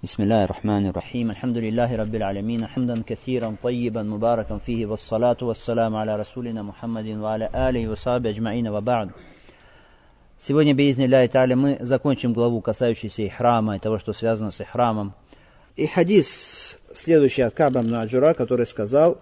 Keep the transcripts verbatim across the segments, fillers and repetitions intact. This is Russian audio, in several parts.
بسم الله الرحمن الرحيم الحمد لله رب العالمين حمدا كثيرا طيبا مباركا فيه والصلاة والسلام على رسولنا محمد وعلى آله وصحبه أجمعين وبعد. Сегодня, биизни Аллахи тааля, мы закончим главу, касающуюся ихрама и того, что связано с ихрамом. И хадис следующий от Ка'ба ибн Аджура, который сказал: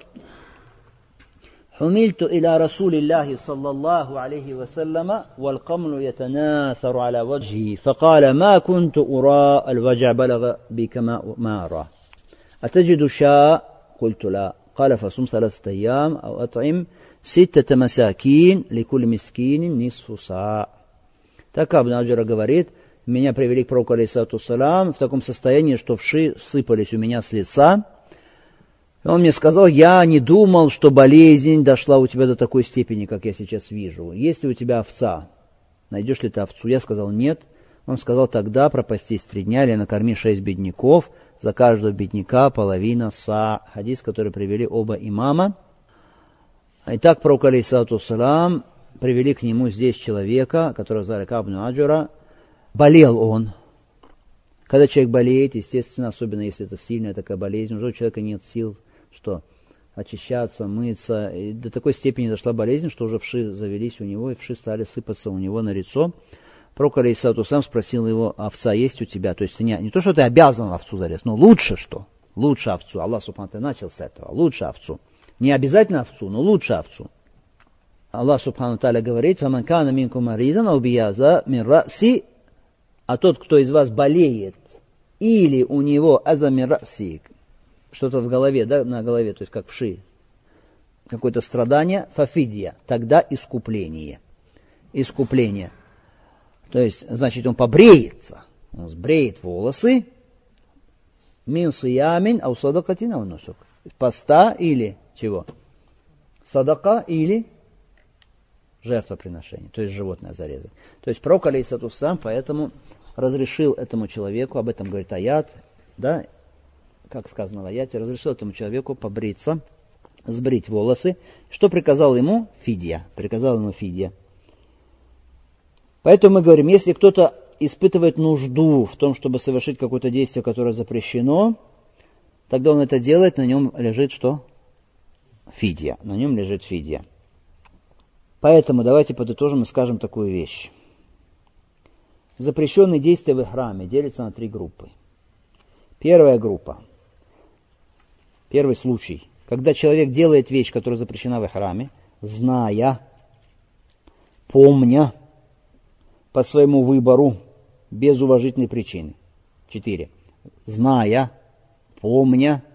حملت إلى رسول الله صلى الله عليه وسلم والقمل يتناثر على وجهه فقال ما كنت أرى الوجع بلغ بك ما أرى أتجد شاء قلت لا قال فصم ثلاثة أيام أو أطعم ستة مساكين لكل مسكين نصف صاع. Так Ка'б ибн Аджура говорит: меня привели к пророку алейхиссалату вассалям в таком состоянии, что вши сыпались у меня с лица. Он мне сказал: я не думал, что болезнь дошла у тебя до такой степени, как я сейчас вижу. Есть ли у тебя овца? Найдешь ли ты овцу? Я сказал: нет. Он сказал: тогда пропастись три дня или накорми шесть бедняков, за каждого бедняка половина са. Хадис, который привели оба имама. Итак, пророк алейхиссалату вассалям привели к нему здесь человека, которого звали Ка'б ибн Аджура. Болел он. Когда человек болеет, естественно, особенно если это сильная такая болезнь, уже у человека нет сил, что очищаться, мыться. И до такой степени дошла болезнь, что уже вши завелись у него, и вши стали сыпаться у него на лицо. Пророк алейхиссалату вассалям спросил его: овца есть у тебя? То есть не, не то, что ты обязан овцу зарезать, но лучше что? Лучше овцу. Аллах субхану ва тааля начал с этого. Лучше овцу. Не обязательно овцу, но лучше овцу. Аллах субхану ва тааля говорит: «Фаман кана минкум маридан ау бияза мин ра'си», а тот, кто из вас болеет, или у него аза мин ра'си, что-то в голове, да, на голове, то есть как вши, какое-то страдание, фафидия, тогда искупление. Искупление. То есть, значит, он побреется, он сбреет волосы, мин сиямин ау садакатин ау нусук. Поста или чего? Садака или жертвоприношение, то есть животное зарезать. То есть пророк алейхиссалату вассалям поэтому разрешил этому человеку, об этом говорит аят, да, как сказано в аяте, разрешил этому человеку побриться, сбрить волосы. Что приказал ему? Фидия. Приказал ему фидия. Поэтому мы говорим, если кто-то испытывает нужду в том, чтобы совершить какое-то действие, которое запрещено, тогда он это делает, на нем лежит что? Фидия. На нем лежит фидия. Поэтому давайте подытожим и скажем такую вещь. Запрещенные действия в ихраме делятся на три группы. Первая группа. Первый случай. Когда человек делает вещь, которая запрещена в ихраме, зная, помня, по своему выбору, без уважительной причины. Четыре. Зная, помня,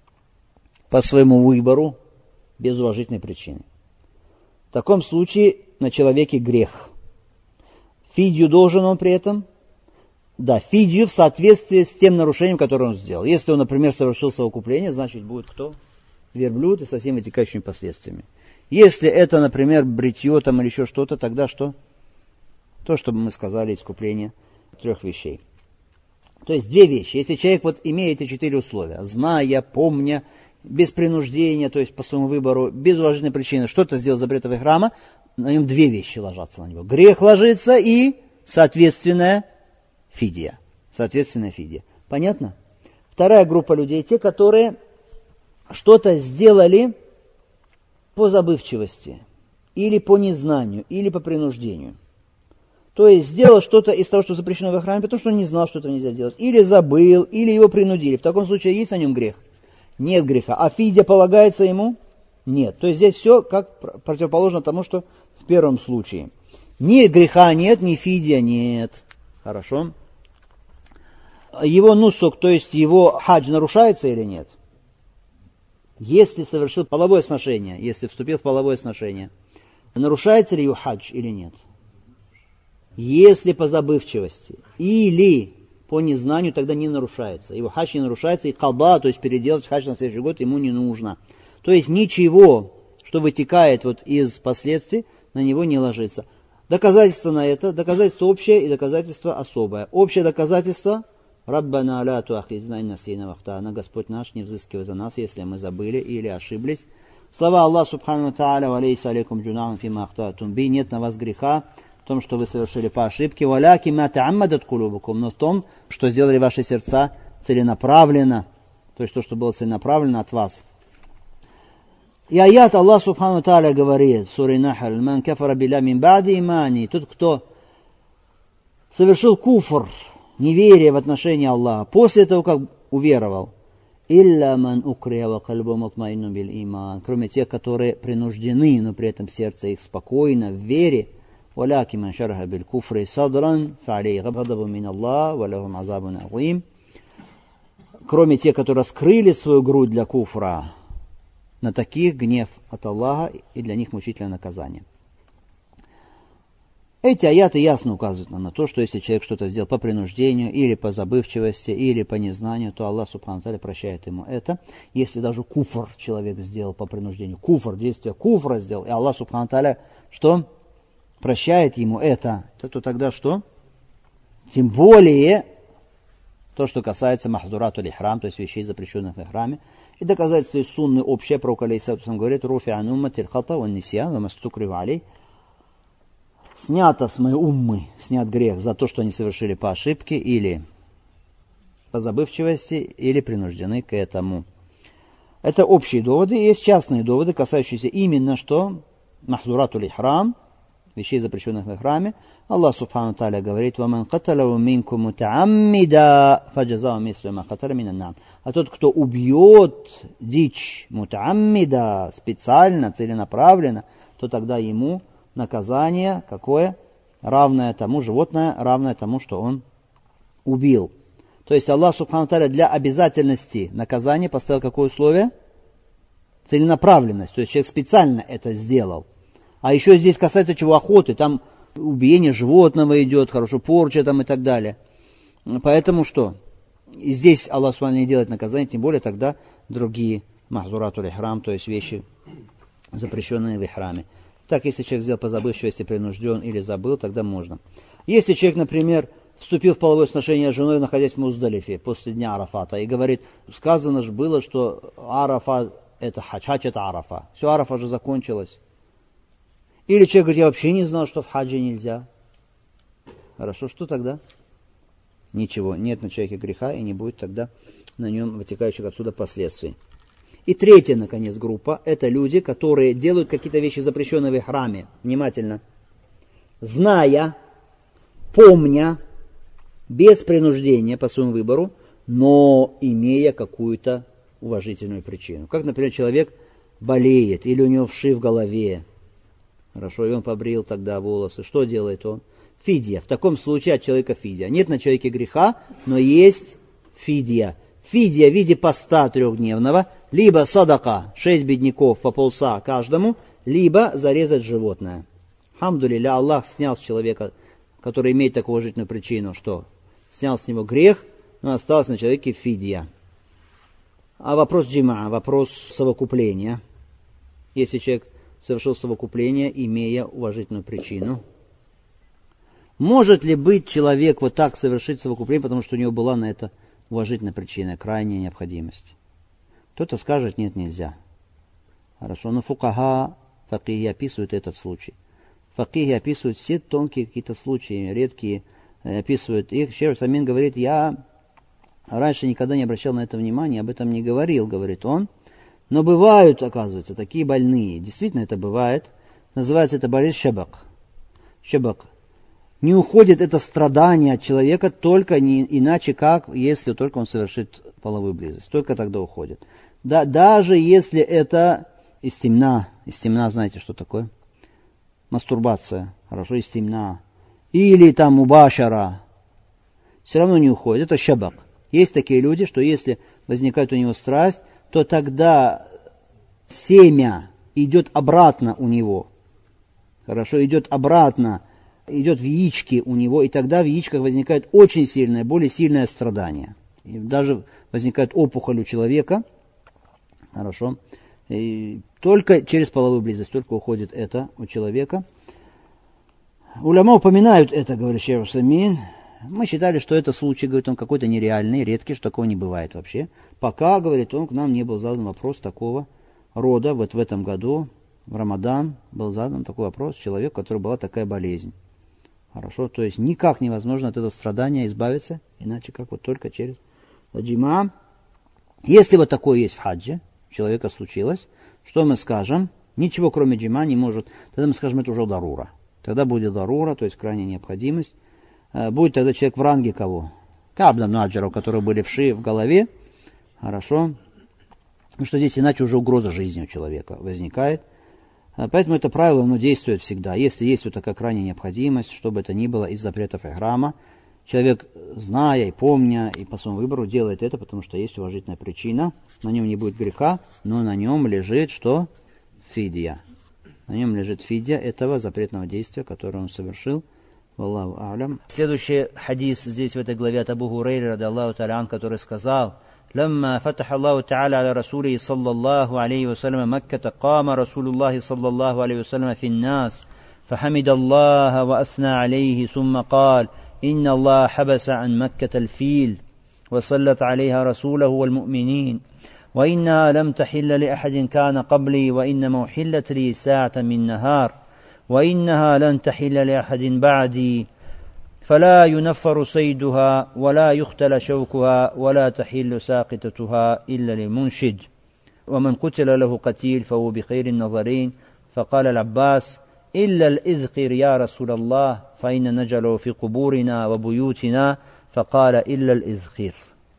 по своему выбору, без уважительной причины. В таком случае на человеке грех. Фидию должен он при этом? Да, фидию в соответствии с тем нарушением, которое он сделал. Если он, например, совершил совокупление, значит будет кто? Верблюд и со всеми вытекающими последствиями. Если это, например, бритье там или еще что-то, тогда что? То, что мы сказали, искупление трех вещей. То есть две вещи. Если человек вот имеет эти четыре условия, зная, помня, без принуждения, то есть по своему выбору, без уважительной причины, что-то сделал запретов ихрама, на нем две вещи ложатся на него. Грех ложится и соответственная фидия. Соответственная фидия. Понятно? Вторая группа людей, те, которые что-то сделали по забывчивости, или по незнанию, или по принуждению. То есть сделал что-то из того, что запрещено в ихраме, потому что он не знал, что этого нельзя делать. Или забыл, или его принудили. В таком случае есть на нем грех? Нет греха. А фидия полагается ему? Нет. То есть здесь все как противоположно тому, что в первом случае. Ни греха нет, ни фидия нет. Хорошо. Его нусук, то есть его хадж нарушается или нет? Если совершил половое сношение, если вступил в половое сношение, нарушается ли его хадж или нет? Если по забывчивости или по незнанию, тогда не нарушается. Его хадж не нарушается, и калба, то есть переделать хадж на следующий год, ему не нужно. То есть ничего, что вытекает вот из последствий, на него не ложится. Доказательство на это, доказательство общее и доказательство особое. Общее доказательство «Раббана ля туахизна ин насина ва ахтана», Господь наш, не взыскивай за нас, если мы забыли или ошиблись. Слова Аллах субхану ва тааля «Ва лейса алейкум джунахан фима ахтатум би», нет на вас греха в том, что вы совершили по ошибке, «Валяки ма тааммадат кулубукум», но в том, что сделали ваши сердца целенаправленно, то есть то, что было целенаправленно от вас. И аят Аллах Субхану Тааля говорит, сура Нахль, «Ман кафара билля мин ба'ди имани», тот, кто совершил куфр, неверие в отношении Аллаха, после того, как уверовал, «Илля ман укрия ва кальбу мутмаинну биль иман», кроме тех, которые принуждены, но при этом сердце их спокойно в вере, «Валяки ман шарха биль куфри садран, фа'алей габадабу мин Аллах, валахум азабун азим», кроме тех, которые раскрыли свою грудь для куфра, на таких гнев от Аллаха и для них мучительное наказание. Эти аяты ясно указывают нам на то, что если человек что-то сделал по принуждению, или по забывчивости, или по незнанию, то Аллах Субхану ва Тааля прощает ему это. Если даже куфр человек сделал по принуждению, куфр, действие куфра сделал, и Аллах Субхану ва Тааля что? Прощает ему это, то, то тогда что? Тем более то, что касается махдурату лихрам, то есть вещей, запрещенных в ихраме. И доказательство из сунны общее, пророк алейхиссалату говорит, «Руфи ан уммати л-хата ва нисьян ва мастукрива алей». Снято с моей уммы, снят грех за то, что они совершили по ошибке или по забывчивости, или принуждены к этому. Это общие доводы. Есть частные доводы, касающиеся именно что? Махдурату лихрам, вещей, запрещенных в ихраме. Аллах Субхану Тааля говорит, «Ваман каталаву минку мутааммида, фаджазау мислю ма каталя минан нам». А тот, кто убьет дичь мутааммида, специально, целенаправленно, то тогда ему наказание какое? Равное тому, животное, равное тому, что он убил. То есть Аллах Субхану Тааля для обязательности наказания поставил какое условие? Целенаправленность. То есть человек специально это сделал. А еще здесь касается чего? Охоты. Там убиение животного идет, хорошо, порча там и так далее. Поэтому что? И здесь Аллах Субхану не делает наказание, тем более тогда другие махзурату лихрам, то есть вещи, запрещенные в ихраме. Так, если человек сделал по забывчивости, принужден или забыл, тогда можно. Если человек, например, вступил в половое сношение с женой, находясь в Муздалифе после дня Арафата, и говорит, сказано же было, что Арафа это хадж, хадж это Арафа. Все, Арафа же закончилось. Или человек говорит, я вообще не знал, что в хаджи нельзя. Хорошо, что тогда? Ничего, нет на человеке греха, и не будет тогда на нем вытекающих отсюда последствий. И третья, наконец, группа, это люди, которые делают какие-то вещи, запрещенные в храме, внимательно, зная, помня, без принуждения по своему выбору, но имея какую-то уважительную причину. Как, например, человек болеет, или у него вши в голове, хорошо, и он побрил тогда волосы, что делает он? Фидия. В таком случае от человека фидия. Нет на человеке греха, но есть фидия. Фидия в виде поста трехдневного, либо садака, шесть бедняков по полса каждому, либо зарезать животное. Хамдулилля, Аллах снял с человека, который имеет такую уважительную причину, что снял с него грех, но осталось на человеке фидия. А вопрос джима, вопрос совокупления. Если человек совершил совокупление, имея уважительную причину, может ли быть человек вот так совершить совокупление, потому что у него была на это уважительная причина, крайняя необходимость? Кто-то скажет, нет, нельзя. Хорошо, но фукаха, факихи описывают этот случай. Факихи описывают все тонкие какие-то случаи, редкие, описывают их. Шейх Самин говорит, я раньше никогда не обращал на это внимания, об этом не говорил, говорит он. Но бывают, оказывается, такие больные. Действительно это бывает. Называется это болезнь шабак. Шабак. Не уходит это страдание от человека только не иначе как, если только он совершит половую близость. Только тогда уходит. Да, даже если это истимна. Истимна, знаете, что такое? Мастурбация. Хорошо, истимна. Или там мубашара. Все равно не уходит. Это шабак. Есть такие люди, что если возникает у него страсть, то тогда семя идет обратно у него. Хорошо, идет обратно, идет в яички у него, и тогда в яичках возникает очень сильное, более сильное страдание. И даже возникает опухоль у человека. Хорошо. И только через половую близость, только уходит это у человека. Уляма упоминают это, говорит шейх Самин. Мы считали, что это случай, говорит он, какой-то нереальный, редкий, что такого не бывает вообще. Пока, говорит он, к нам не был задан вопрос такого рода. Вот в этом году, в Рамадан, был задан такой вопрос человеку, у которого была такая болезнь. Хорошо, то есть никак невозможно от этого страдания избавиться, иначе как вот только через джима. Если вот такое есть в хаджи, у человека случилось, что мы скажем? Ничего кроме джима не может. Тогда мы скажем, это уже дарура. Тогда будет дарура, то есть крайняя необходимость. Будет тогда человек в ранге кого? Кабда наджара, у которого были вши в голове. Хорошо. Потому что здесь иначе уже угроза жизни у человека возникает. Поэтому это правило, оно действует всегда. Если есть вот такая крайняя необходимость, чтобы это ни было из запретов ихрама, человек, зная и помня, и по своему выбору делает это, потому что есть уважительная причина. На нем не будет греха, но на нем лежит что? Фидия. На нем лежит фидия этого запретного действия, которое он совершил. Валлаху а'лям. Следующий хадис здесь в этой главе от Абу Хурайры, ради Аллаху та'аля ан, который сказал: لما فتح الله تعالى على رسوله صلى الله عليه وسلم مكة قام رسول الله صلى الله عليه وسلم في الناس فحمد الله وأثنى عليه ثم قال: إن الله حبس عن مكة الفيل وسلط عليها رسوله والمؤمنين وإنها لم تحل لأحد كان قبلي وإنما أحلت لي ساعة من نهار وإنها لن تحل لأحد بعدي فلا ينفر صيدها ولا يختل شوكها ولا تحل ساقطتها إلا للمنشد ومن قتل له قتيل فهو بخير النظرين فقال العباس: إلا الإذخر يا رسول الله فإن نجله في قبورنا وبيوتنا فقال: إلا الإذخر.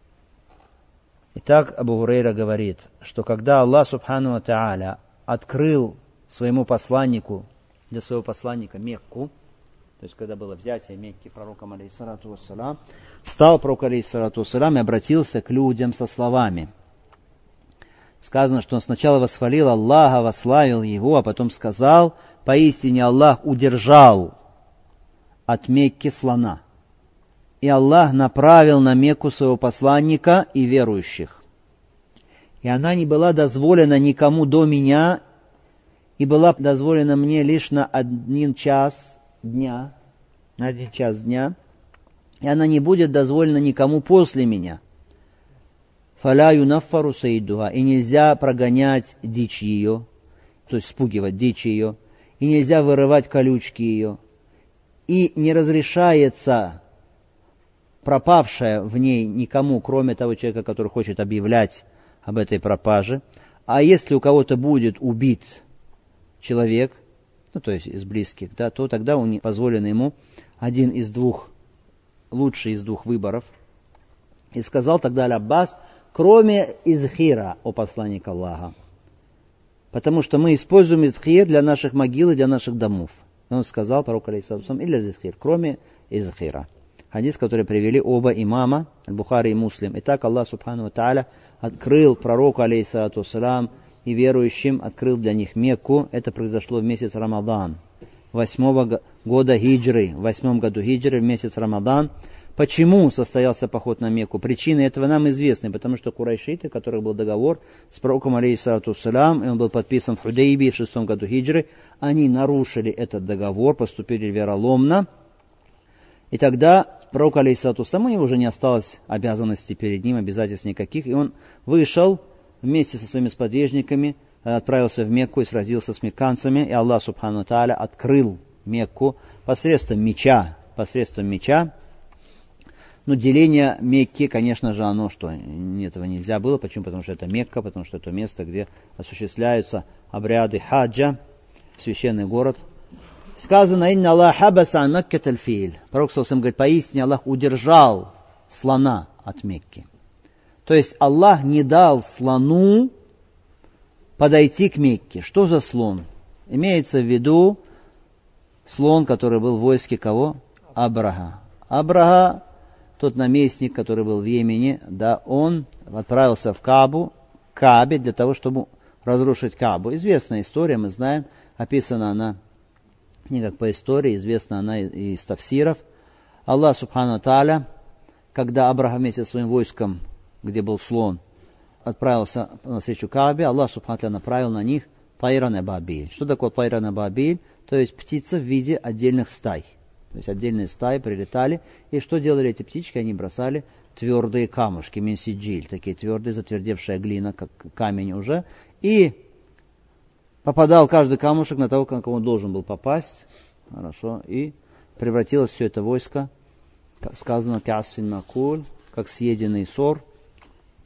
Итак, Абу Хурайра говорит, что когда Аллах Субхану ва Тааля открыл своему посланнику, для своего посланника Мекку, то есть когда было взятие Мекки пророком алейхиссалату вассалам, встал пророк алейхиссалату вассалам и обратился к людям со словами. Сказано, что он сначала восхвалил Аллаха, восславил Его, а потом сказал: поистине Аллах удержал от Мекки слона. И Аллах направил на Мекку своего посланника и верующих. И она не была дозволена никому до меня, и была дозволена мне лишь на один час дня, на один час дня, и она не будет дозволена никому после меня. Фаля юнаффару саидуха, и нельзя прогонять дичь ее, то есть спугивать дичь ее, и нельзя вырывать колючки ее, и не разрешается пропавшая в ней никому, кроме того человека, который хочет объявлять об этой пропаже. А если у кого-то будет убит человек, ну то есть из близких, да, то тогда он позволен ему один из двух, лучший из двух выборов. И сказал тогда Аль-Аббас: кроме изхира, о посланник Аллаха. Потому что мы используем изхир для наших могил и для наших домов. И он сказал, пророк алейхиссалам, или изхир, кроме изхира. Хадис, который привели оба имама, Аль-Бухари и Муслим. Итак, Аллах Субхану ва Тааля открыл пророку алейхиссалату вассалам и верующим, открыл для них Мекку. Это произошло в месяц Рамадан, восьмого года хиджры, в восьмом году хиджры, в месяц Рамадан. Почему состоялся поход на Мекку? Причины этого нам известны, потому что курайшиты, у которых был договор с пророком алейхиссалату вассалам, и он был подписан в Худейбии в шестом году хиджры, они нарушили этот договор, поступили вероломно. И тогда пророк алейхиссалату вассалам, у него уже не осталось обязанностей перед ним, обязательств никаких, и он вышел вместе со своими сподвижниками, отправился в Мекку и сразился с мекканцами, и Аллах Субхану ва Тааля открыл Мекку посредством меча, посредством меча. Ну, деление Мекки, конечно же, оно, что этого нельзя было. Почему? Потому что это Мекка, потому что это место, где осуществляются обряды хаджа, священный город. Сказано: «Инна Аллах хабаса ан Маккат аль-филь». Пророк саллаллаху говорит: поистине Аллах удержал слона от Мекки. То есть Аллах не дал слону подойти к Мекке. Что за слон? Имеется в виду слон, который был в войске кого? Абраха. Абраха, тот наместник, который был в Йемене, да, он отправился в Каабу, к Каабе, для того, чтобы разрушить Каабу. Известная история, мы знаем, описана она не как по истории, известна она из тафсиров. Аллах Субхану ва Тааля, когда Абраха вместе со своим войском, где был слон, отправился на встречу Каабе, Аллах Субхану ва Тааля направил на них тайран абабиль. Что такое тайран абабиль? То есть птица в виде отдельных стай. То есть отдельные стаи прилетали. И что делали эти птички? Они бросали твердые камушки, минсиджиль, такие твердые, затвердевшая глина, как камень уже. И попадал каждый камушек на того, как он должен был попасть. Хорошо. И превратилось все это войско, как сказано, касфин макуль, как съеденный сор,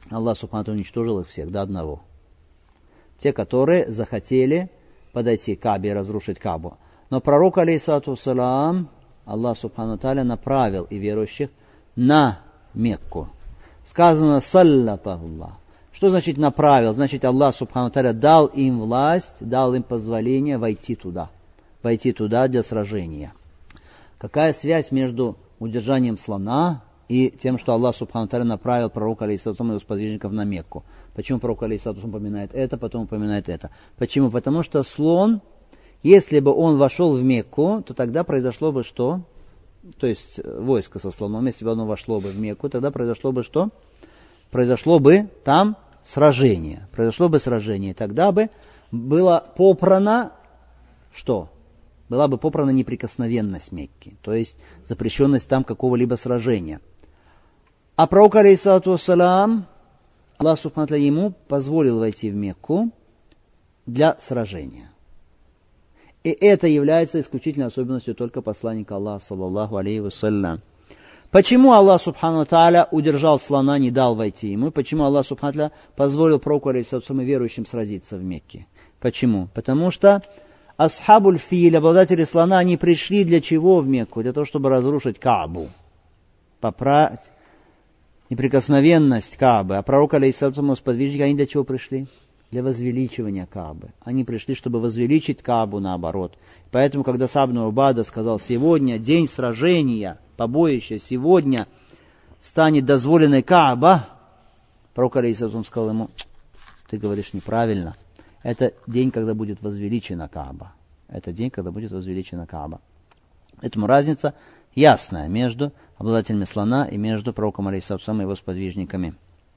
Аллах субхану ва тааля уничтожил их всех до одного. Те, которые захотели подойти к Каабе и разрушить Каабу. Но пророк, алейхиссалату вассалям, Аллах субхану ва тааля направил и верующих на Мекку. Сказано «саллатахуллах». Что значит направил? Значит, Аллах субхану ва тааля дал им власть, дал им позволение войти туда. Войти туда для сражения. Какая связь между удержанием слона и тем, что Аллах субхану ва тааля направил пророка алейхиссалату и его сподвижников на Мекку? Почему пророк алейхиссалату упоминает это, потом упоминает это? Почему? Потому что слон, если бы он вошел в Мекку, то тогда произошло бы что? То есть войско со слоном, если бы оно вошло бы в Мекку, тогда произошло бы что? Произошло бы там сражение. Произошло бы сражение. Тогда бы было попрано что? Была бы попрана неприкосновенность Мекки. То есть запрещенность там какого-либо сражения. А пророк, алейхиссалату вассалям, Аллах субхану ва тааля ему позволил войти в Мекку для сражения. И это является исключительной особенностью только посланника Аллаха, саллаллаху алейхи вассалям. Почему Аллах субхану ва тааля удержал слона, не дал войти ему? Почему Аллах субхану ва тааля позволил пророку алейхиссалату и верующим сразиться в Мекке? Почему? Потому что асхабуль филь, обладатели слона, они пришли для чего в Мекку? Для того, чтобы разрушить Каабу. Поправить неприкосновенность Каабы. А пророк алейхиссалату сподвижники, они для чего пришли? Для возвеличивания Каабы. Они пришли, чтобы возвеличить Каабу наоборот. Поэтому, когда Са'д ибн Убада сказал, сегодня день сражения, побоища, сегодня станет дозволенной Кааба, пророк алейхиссалату сказал ему, ты говоришь неправильно. Это день, когда будет возвеличена Кааба. Это день, когда будет возвеличена Кааба. Поэтому разница ясная между обладателями слона и между пророком алейхиссалату и его сподвижниками.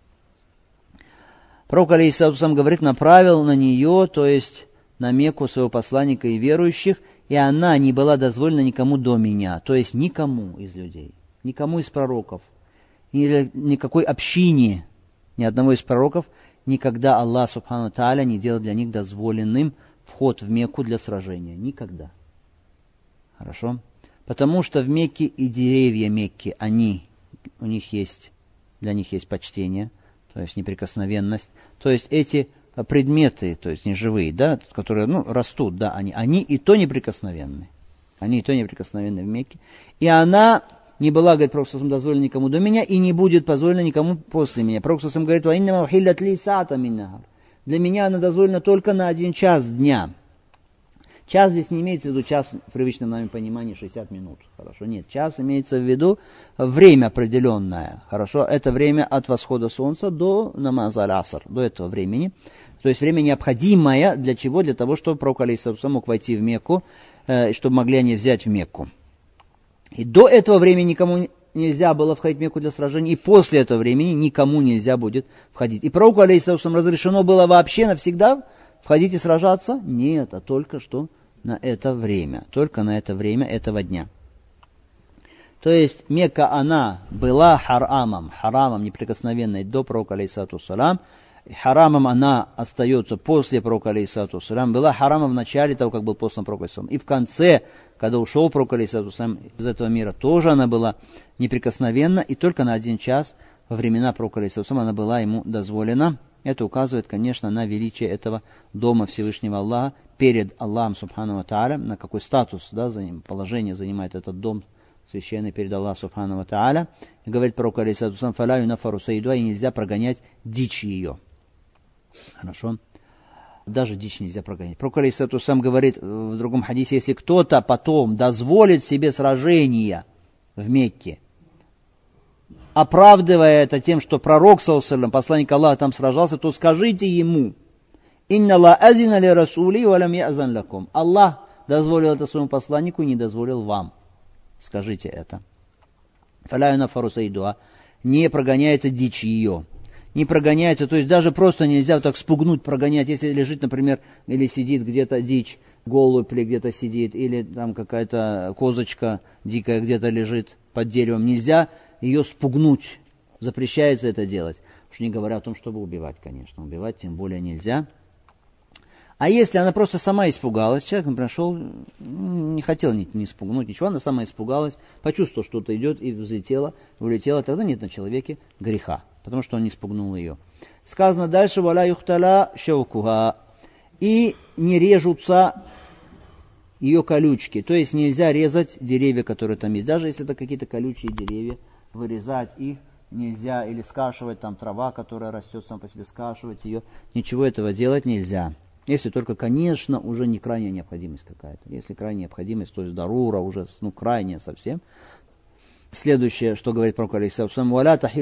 Пророк алейхиссалату говорит, направил на нее, то есть на Мекку своего посланника и верующих, и она не была дозволена никому до меня, то есть никому из людей, никому из пророков, или никакой общине, ни одного из пророков, никогда Аллах субхану ва тааля не делал для них дозволенным вход в Мекку для сражения. Никогда. Хорошо? Потому что в Мекке и деревья Мекки, они, у них есть, для них есть почтение, то есть неприкосновенность. То есть эти предметы, то есть неживые, да, которые ну, растут, да, они, они и то неприкосновенны. Они и то неприкосновенны в Мекке. И она не была, говорит, Пророк саллаллаху алейхи ва саллям, дозволена никому до меня и не будет позволена никому после меня. Пророк саллаллаху алейхи ва саллям говорит, «Ва иннама ухиллат ли саата мин нахар». Для меня она дозволена только на один час дня. Час здесь не имеется в виду час в привычном нами понимании шестьдесят минут. Хорошо, нет, час имеется в виду время определенное. Хорошо, это время от восхода солнца до намаза аль-аср, до этого времени. То есть время необходимое для чего? Для того, чтобы пророк алейхиссалату мог войти в Мекку, э, чтобы могли они взять в Мекку. И до этого времени никому нельзя было входить в Мекку для сражений, и после этого времени никому нельзя будет входить. И пророку алейхиссалату разрешено было вообще навсегда входить и сражаться? Нет, а только что на это время, только на это время этого дня. То есть Мекка, она была харамом, харамом неприкосновенной до пророка алейхиссалату вассалям, харамом она остается после пророка алейхиссалату вассалям, была харамом в начале того, как был послан пророк алейхиссалату вассалям, и в конце, когда ушел пророк алейхиссалату вассалям из этого мира, тоже она была неприкосновенна, и только на один час во времена пророка алейхиссалату вассалям она была ему дозволена. Это указывает, конечно, на величие этого дома Всевышнего Аллаха перед Аллахом Субхану ва Тааля, на какой статус, да, положение занимает этот дом священный перед Аллахом Субхану ва Тааля. И говорит пророк алейхиссалату вассалям, «Фаля юнафару саиду», и нельзя прогонять дичь ее. Хорошо? Даже дичь нельзя прогонять. Пророк алейхиссалату вассалям говорит в другом хадисе, если кто-то потом дозволит себе сражения в Мекке, оправдывая это тем, что пророк, саллаллаху алейхи ва саллям, посланник Аллаха там сражался, то скажите ему, «Инна ла азина ли расули ва лам язан лакум». Аллах дозволил это своему посланнику и не дозволил вам. Скажите это. «Фаля юнафару саидуа». Не прогоняется дичь ее. Не прогоняется, то есть даже просто нельзя вот так спугнуть, прогонять. Если лежит, например, или сидит где-то дичь, голубь или где-то сидит, или там какая-то козочка дикая где-то лежит под деревом, нельзя ее спугнуть. Запрещается это делать. Уж не говоря о том, чтобы убивать, конечно. Убивать тем более нельзя. А если она просто сама испугалась, человек, например, шел, не хотел не, не испугнуть ничего, она сама испугалась, почувствовала, что что-то идет и взлетела, улетела, тогда нет на человеке греха, потому что он не испугнул ее. Сказано дальше, валя юхталя шаукуха, и не режутся ее колючки, то есть нельзя резать деревья, которые там есть, даже если это какие-то колючие деревья, вырезать их нельзя, или скашивать там трава, которая растет сам по себе, скашивать ее, ничего этого делать нельзя. Если только, конечно, уже не крайняя необходимость какая-то. Если крайняя необходимость, то есть дарура, уже ну, крайняя совсем. Следующее, что говорит пророк алейхиссалям,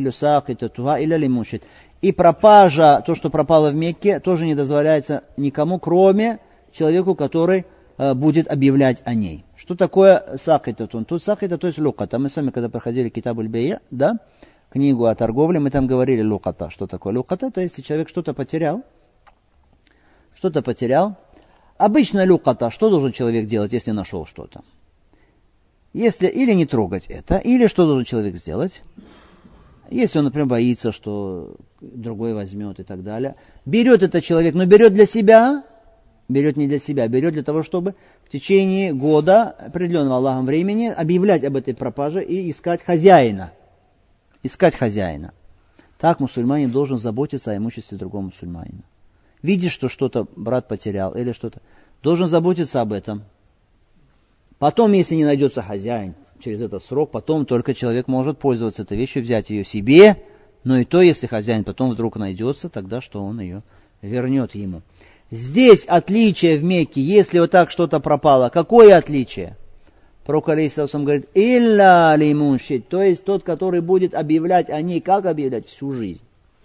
и пропажа, то, что пропало в Мекке, тоже не дозволяется никому, кроме человеку, который э, будет объявлять о ней. Что такое сакитатун? Тут сакита, то есть луката. Мы сами, когда проходили Китабуль Бейя, да, книгу о торговле, мы там говорили луката. Что такое луката? Это если человек что-то потерял, что-то потерял. Обычно люката, что должен человек делать, если нашел что-то? Если или не трогать это, или что должен человек сделать? Если он, например, боится, что другой возьмет и так далее. Берет этот человек, но берет для себя, берет не для себя, берет для того, чтобы в течение года, определенного Аллахом времени, объявлять об этой пропаже и искать хозяина. Искать хозяина. Так мусульманин должен заботиться о имуществе другого мусульманина. Видишь, что что-то брат потерял или что-то, должен заботиться об этом. Потом, если не найдется хозяин через этот срок, потом только человек может пользоваться этой вещью, взять ее себе, но и то, если хозяин потом вдруг найдется, тогда что он ее вернет ему. Здесь отличие в Мекке, если вот так что-то пропало, какое отличие? Пророк алейхиссалям говорит, илля лимуншит, то есть тот, который будет объявлять о ней, как объявлять? Всю жизнь.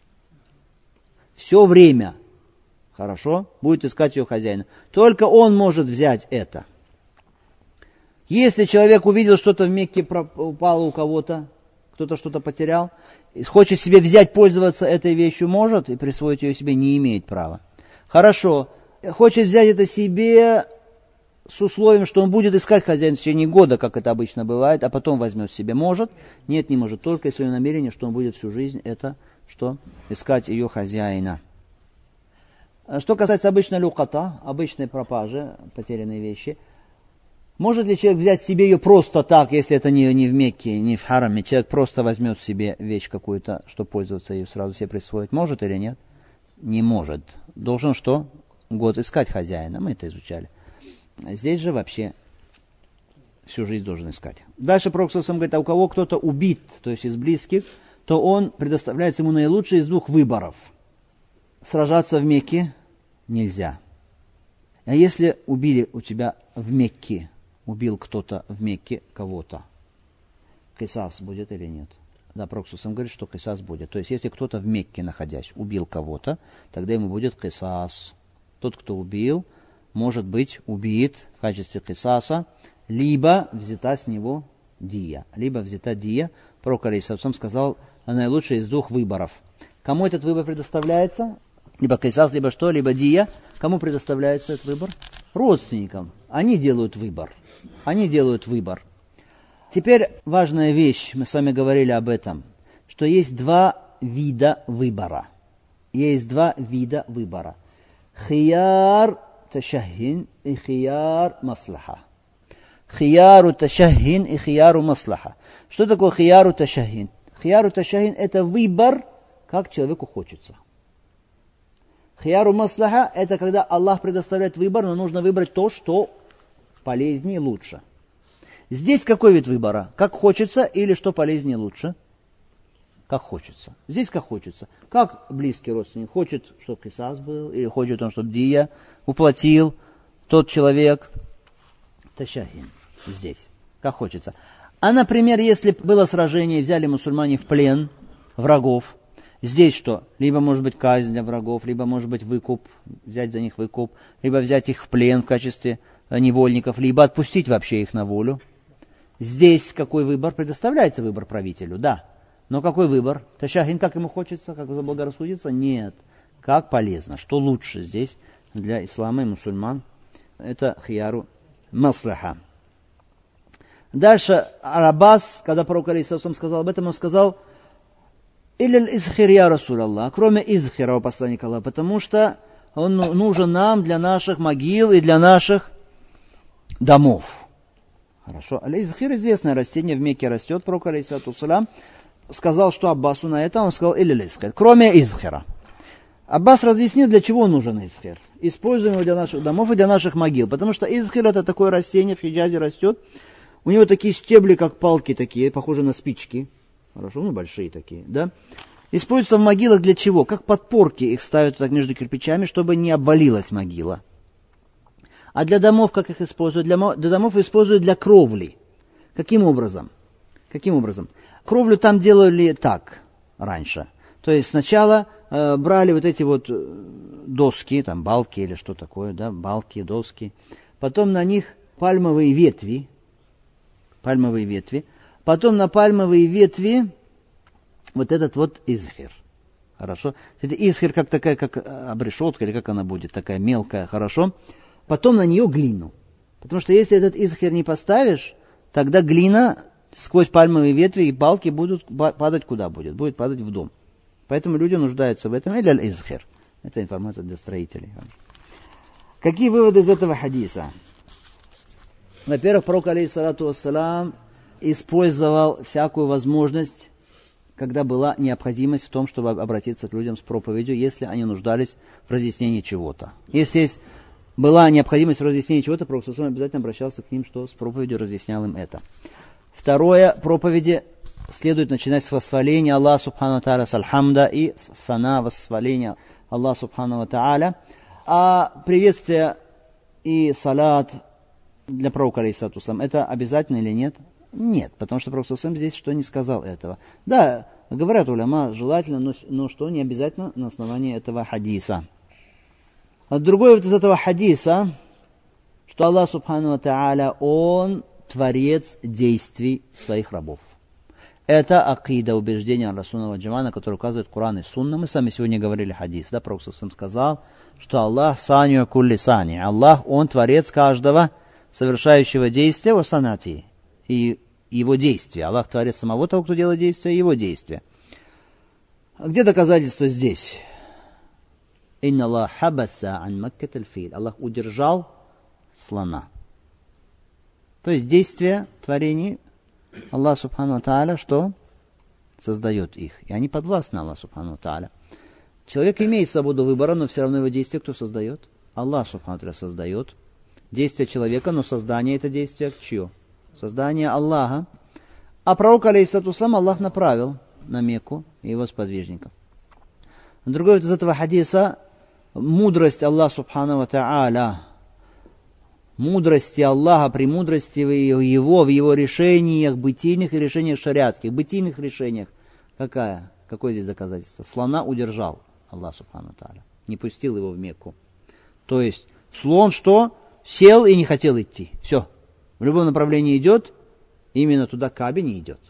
Все время. Хорошо? Будет искать ее хозяина. Только он может взять это. Если человек увидел что-то в Мекке, упало у кого-то, кто-то что-то потерял, хочет себе взять, пользоваться этой вещью, может, и присвоить ее себе не имеет права. Хорошо. Хочет взять это себе с условием, что он будет искать хозяина в течение года, как это обычно бывает, а потом возьмет себе. Может? Нет, не может. Только из своего намерения, что он будет всю жизнь это, что искать ее хозяина. Что касается обычной люката, обычной пропажи, потерянной вещи, может ли человек взять себе ее просто так, если это не, не в Мекке, не в Хараме, человек просто возьмет себе вещь какую-то, чтобы пользоваться ее, сразу себе присвоить, может или нет? Не может. Должен что? Год искать хозяина, мы это изучали. Здесь же вообще всю жизнь должен искать. Дальше пророк сам говорит, а у кого кто-то убит, то есть из близких, то он предоставляется ему наилучший из двух выборов. Сражаться в Мекке нельзя. А если убили у тебя в Мекке, убил кто-то в Мекке кого-то, кисас будет или нет? Да, пророк сам говорит, что кисас будет. То есть, если кто-то в Мекке, находясь, убил кого-то, тогда ему будет кисас. Тот, кто убил, может быть убит в качестве кисаса, либо взята с него дия. Либо взята дия. Пророк алейхиссалям сказал, наилучший из двух выборов. Кому этот выбор предоставляется? Либо кисас, либо что, либо дия. Кому предоставляется этот выбор? Родственникам. Они делают выбор. Они делают выбор. Теперь важная вещь, мы с вами говорили об этом, что есть два вида выбора. Есть два вида выбора. Хияр ташахин и хияр маслаха. Хияру ташахин и хияру маслаха. Что такое хияру ташахин? Хияру ташахин это выбор, как человеку хочется. Хияру маслаха это когда Аллах предоставляет выбор, но нужно выбрать то, что полезнее и лучше. Здесь какой вид выбора? Как хочется или что полезнее и лучше? Как хочется. Здесь как хочется. Как близкий родственник хочет, чтобы кисас был, или хочет он, чтобы дия уплатил тот человек. Ташахин. Здесь. Как хочется. А, например, если было сражение, взяли мусульмане в плен врагов, здесь что? Либо может быть казнь для врагов, либо может быть выкуп, взять за них выкуп, либо взять их в плен в качестве невольников, либо отпустить вообще их на волю. Здесь какой выбор? Предоставляется выбор правителю, да. Но какой выбор? Ташахин, как ему хочется, как заблагорассудится? Нет. Как полезно, что лучше здесь для ислама и мусульман? Это хияру маслаха. Дальше Арабас, когда пророк алейхиссалям сказал об этом, он сказал, «Илля изхир я Расулаллах», кроме изхира, посланника Аллаха, потому что он нужен нам для наших могил и для наших домов. Хорошо. Аль-Изхир известное растение, в Мекке растет, пророк алейхиссалату вассалям сказал, что Аббасу на это, он сказал иль-Изхир, кроме Изхира. Аббас разъяснил, для чего нужен Изхир. Используем его для наших домов и для наших могил. Потому что Изхир это такое растение, в Хиджазе растет. У него такие стебли, как палки такие, похожи на спички. Хорошо, ну большие такие, да. Используются в могилах для чего? Как подпорки их ставят так между кирпичами, чтобы не обвалилась могила. А для домов, как их используют? Для, для домов используют для кровли. Каким образом? Каким образом? Кровлю там делали так раньше. То есть сначала э, брали вот эти вот доски, там балки или что такое, да, балки, доски. Потом на них пальмовые ветви, пальмовые ветви. Потом на пальмовые ветви вот этот вот изхир. Хорошо. Это изхир как такая, как обрешетка, или как она будет, такая мелкая, хорошо. Потом на нее глину. Потому что если этот изхир не поставишь, тогда глина сквозь пальмовые ветви и балки будут падать куда будет? Будет падать в дом. Поэтому люди нуждаются в этом. Или аль-изхир. Это информация для строителей. Какие выводы из этого хадиса? Во-первых, пророк алейхиссалату вассалам использовал всякую возможность, когда была необходимость в том, чтобы обратиться к людям с проповедью, если они нуждались в разъяснении чего-то. Если есть, была необходимость в разъяснении чего-то, пророк обязательно обращался к ним, что с проповедью разъяснял им это. Второе, проповеди следует начинать с восхваления Аллаха Субхану Тааля, с альхамда и с сана, восхваления Аллаха Субхану Тааля. А приветствие и салат для пророка алейхиссалату вассалам, это обязательно или нет? Нет, потому что пророк алейхиссалату вассалам здесь что не сказал этого. Да, говорят уляма, желательно, но, но что не обязательно на основании этого хадиса. А другой вот из этого хадиса, что Аллах Субхану Тааля, Он творец действий своих рабов. Это акида, убеждение Расулна Джамана, которое указывает Коран и Сунна. Мы сами сегодня говорили хадис, да, пророк сказал, что Аллах санию кулли сани. Аллах, Он творец каждого совершающего действия, в санати, и его действия. Аллах творец самого того, кто делает действия, и его действия. А где доказательство здесь? Инна Аллах хабаса ан маккат аль-фил. Аллах удержал слона. То есть действия творений Аллах Субхану Тааля, что создает их. И они подвластны Аллаху Субхану Тааля. Человек имеет свободу выбора, но все равно его действия кто создает? Аллах Субхану Тааля создает. Действие человека, но создание это действие чье? Создание Аллаха. А пророк алейхиссалату вассалам Аллах направил на Мекку и его сподвижников. Другой из этого хадиса мудрость Аллаха Субхану Тааля. Мудрости Аллаха, премудрости Его в Его решениях, бытийных и решениях шариатских. Бытийных решениях какая? Какое здесь доказательство? Слона удержал Аллах Субхану Тааля. Не пустил его в Мекку. То есть слон что? Сел и не хотел идти. Все. В любом направлении идет, именно туда к Каабе не идет.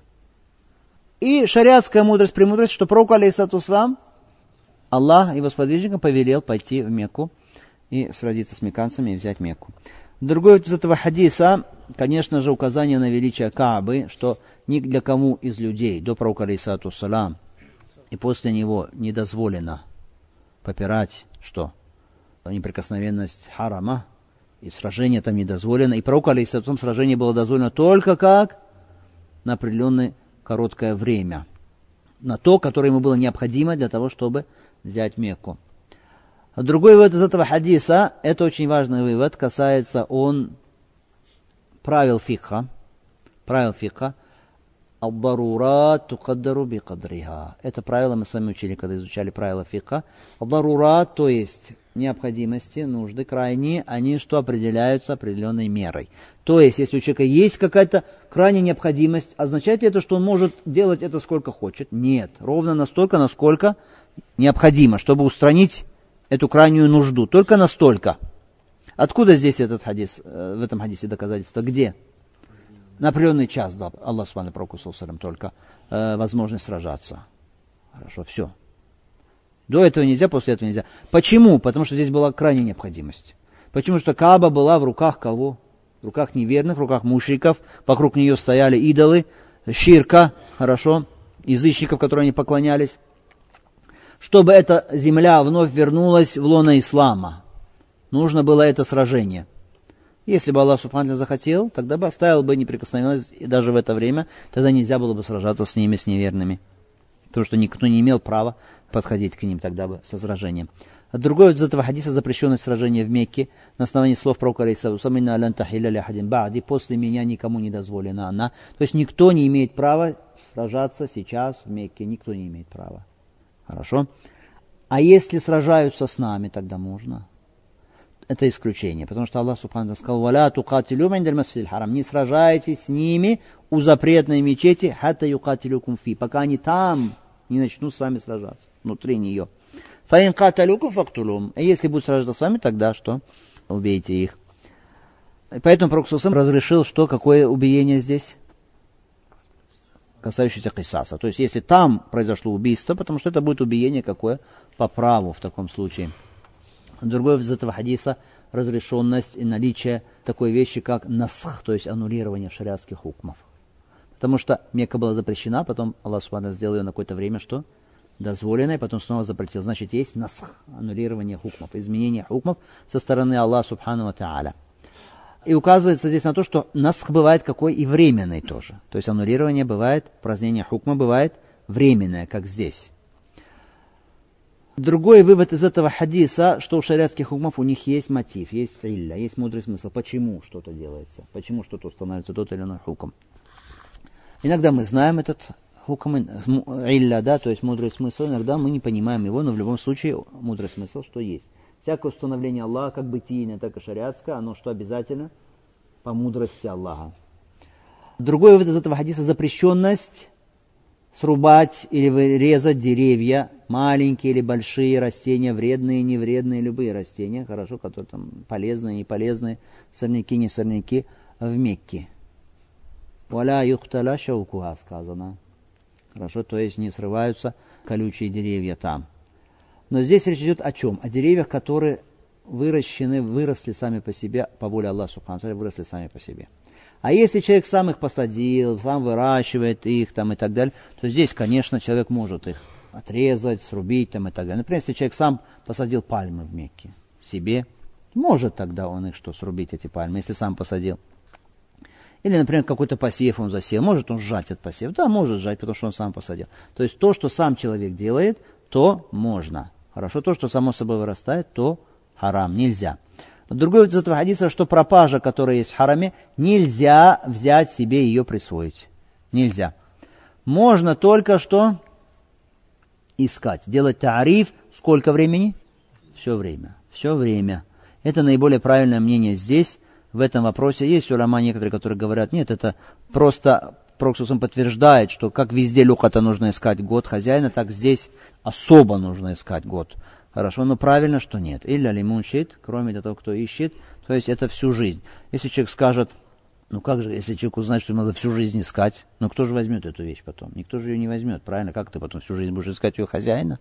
И шариатская мудрость, премудрость, что пророк алейхиссалату вассалам Аллах его сподвижникам повелел пойти в Мекку и сразиться с мекканцами и взять Мекку. Другой из этого хадиса, конечно же, указание на величие Каабы, что ни для кому из людей до пророка алейхиссалату вассалам и после него не дозволено попирать, что? Неприкосновенность харама, и сражение там не дозволено. И пророку алейхиссалату вассалам сражение было дозволено только как? На определенное короткое время. На то, которое ему было необходимо для того, чтобы взять Мекку. А другой вывод из этого хадиса, это очень важный вывод, касается он правил фикха. Правил фикха. Ад-дарурат тукаддару бикадриха. Это правило мы с вами учили, когда изучали правила фикха. Ад-дарурат, то есть необходимости, нужды крайние, они что определяются определенной мерой. То есть, если у человека есть какая-то крайняя необходимость, означает ли это, что он может делать это сколько хочет? Нет. Ровно настолько, насколько необходимо, чтобы устранить эту крайнюю нужду. Только настолько. Откуда здесь этот хадис, в этом хадисе доказательство? Где? На определенный час дал Аллах Субхану пророку только э, возможность сражаться. Хорошо, все. До этого нельзя, после этого нельзя. Почему? Потому что здесь была крайняя необходимость. Почему? Что Кааба была в руках кого? В руках неверных, в руках мушриков. Вокруг нее стояли идолы, ширка, хорошо, язычников, которым они поклонялись. чтобы эта земля вновь вернулась в лоно ислама, нужно было это сражение. Если бы Аллах Субхану ва Тааля захотел, тогда бы оставил бы неприкосновенность, и даже в это время тогда нельзя было бы сражаться с ними, с неверными. Потому что никто не имел права подходить к ним тогда бы со сражением. А другой из этого хадиса запрещенность сражения в Мекке на основании слов пророка алейхиссалату вассалам: после меня никому не дозволена она. То есть никто не имеет права сражаться сейчас в Мекке, никто не имеет права. Хорошо? А если сражаются с нами, тогда можно. Это исключение, потому что Аллах Субхану ва Тааля сказал: «Валя тукатилю индаль масджидиль харам». Не сражайтесь с ними у запретной мечети, хатта юкатилюкум фи, пока они там не начнут с вами сражаться, внутри нее. Фаин каталюкум фактулум. А если будут сражаться с вами, тогда что? Убейте их. И поэтому Пророк ﷺ разрешил, что какое убиение здесь? Касающееся кисаса. То есть, если там произошло убийство, потому что это будет убиение какое? По праву в таком случае. Другой из этого хадиса разрешенность и наличие такой вещи, как насх, то есть аннулирование шариатских хукмов. Потому что Мекка была запрещена, потом Аллах Субхану ва Тааля сделал ее на какое-то время, что? Дозволенное, потом снова запретил. Значит, есть насх, аннулирование хукмов, изменение хукмов со стороны Аллаха Субхану ва Тааля. И указывается здесь на то, что насх бывает какой и временный тоже. То есть аннулирование бывает, празднение хукма бывает временное, как здесь. Другой вывод из этого хадиса, что у шариатских хукмов у них есть мотив, есть илля, есть мудрый смысл. Почему что-то делается? Почему что-то устанавливается тот или иной хукм? Иногда мы знаем этот хукм, илля, да, то есть мудрый смысл, иногда мы не понимаем его, но в любом случае мудрый смысл, что есть. Всякое установление Аллаха, как бытийное, так и шариатское, оно что обязательно? По мудрости Аллаха. Другой вывод из этого хадиса — запрещенность срубать или вырезать деревья, маленькие или большие растения, вредные, невредные, любые растения, хорошо, которые там полезные, не полезные, сорняки, не сорняки, в Мекке. «Валя юхталя шаукуха» сказано. Хорошо, то есть не срываются колючие деревья там. Но здесь речь идет о чем? О деревьях, которые выращены, выросли сами по себе, по воле Аллаха Субхану ва Тааля, выросли сами по себе. А если человек сам их посадил, сам выращивает их там, и так далее, то здесь, конечно, человек может их отрезать, срубить там, и так далее. Например, если человек сам посадил пальмы в Мекке себе, может тогда он их что, срубить, эти пальмы, если сам посадил. Или, например, какой-то посев он засел, может он сжать этот посев? Да, может сжать, потому что он сам посадил. То есть то, что сам человек делает, то можно. Хорошо, то, что само собой вырастает, то харам, нельзя. Другой из этого хадиса, что пропажа, которая есть в хараме, нельзя взять себе ее присвоить. Нельзя. Можно только что искать, делать таариф. Сколько времени? Все время. Все время. Это наиболее правильное мнение здесь, в этом вопросе. Есть уляма некоторые, которые говорят, нет, это просто Пророк ﷺ подтверждает, что как везде люхата нужно искать год хозяина, так здесь особо нужно искать год. Хорошо, но правильно, что нет. Илля лимун щит, кроме того, кто ищет, то есть это всю жизнь. Если человек скажет, ну как же, если человек узнает, что ему надо всю жизнь искать, ну кто же возьмет эту вещь потом? Никто же ее не возьмет, правильно? Как ты потом всю жизнь будешь искать ее хозяина?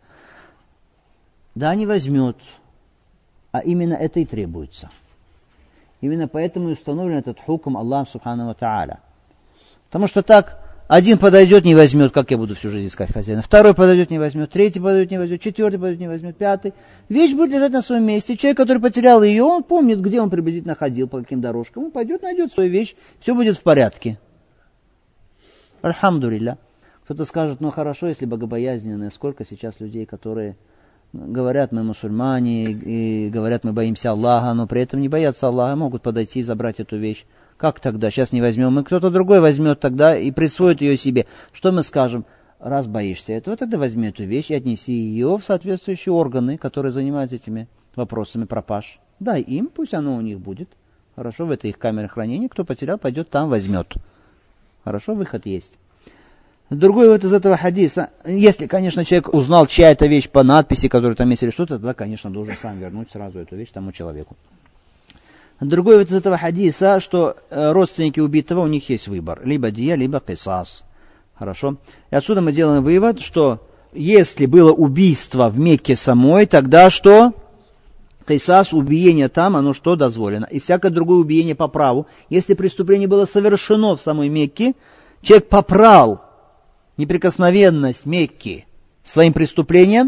Да, не возьмет, а именно это и требуется. Именно поэтому и установлен этот хукм Аллах Субхану ва Тааля. Потому что так, один подойдет, не возьмет, как я буду всю жизнь искать хозяина. Второй подойдет, не возьмет, третий подойдет, не возьмет, четвертый подойдет, не возьмет, пятый. Вещь будет лежать на своем месте. Человек, который потерял ее, он помнит, где он приблизительно ходил, по каким дорожкам. Он пойдет, найдет свою вещь, все будет в порядке. Альхамдулилля. Кто-то скажет, ну хорошо, если богобоязненные, сколько сейчас людей, которые говорят, мы мусульмане, и говорят, мы боимся Аллаха, но при этом не боятся Аллаха, могут подойти и забрать эту вещь. Как тогда? Сейчас не возьмем, и кто-то другой возьмет тогда и присвоит ее себе. Что мы скажем? Раз боишься этого, тогда возьми эту вещь и отнеси ее в соответствующие органы, которые занимаются этими вопросами пропаж. Дай им, пусть оно у них будет. Хорошо, в этой их камере хранения, кто потерял, пойдет там, возьмет. Хорошо, выход есть. Другой вот из этого хадиса, если, конечно, человек узнал, чья это вещь по надписи, которая там есть или что-то, тогда, конечно, должен сам вернуть сразу эту вещь тому человеку. Другой вот из этого хадиса, что родственники убитого, у них есть выбор. Либо дия, либо кисас. Хорошо. И отсюда мы делаем вывод, что если было убийство в Мекке самой, тогда что? Кисас, убиение там, оно что дозволено. И всякое другое убиение по праву. Если преступление было совершено в самой Мекке, человек попрал неприкосновенность Мекки своим преступлением,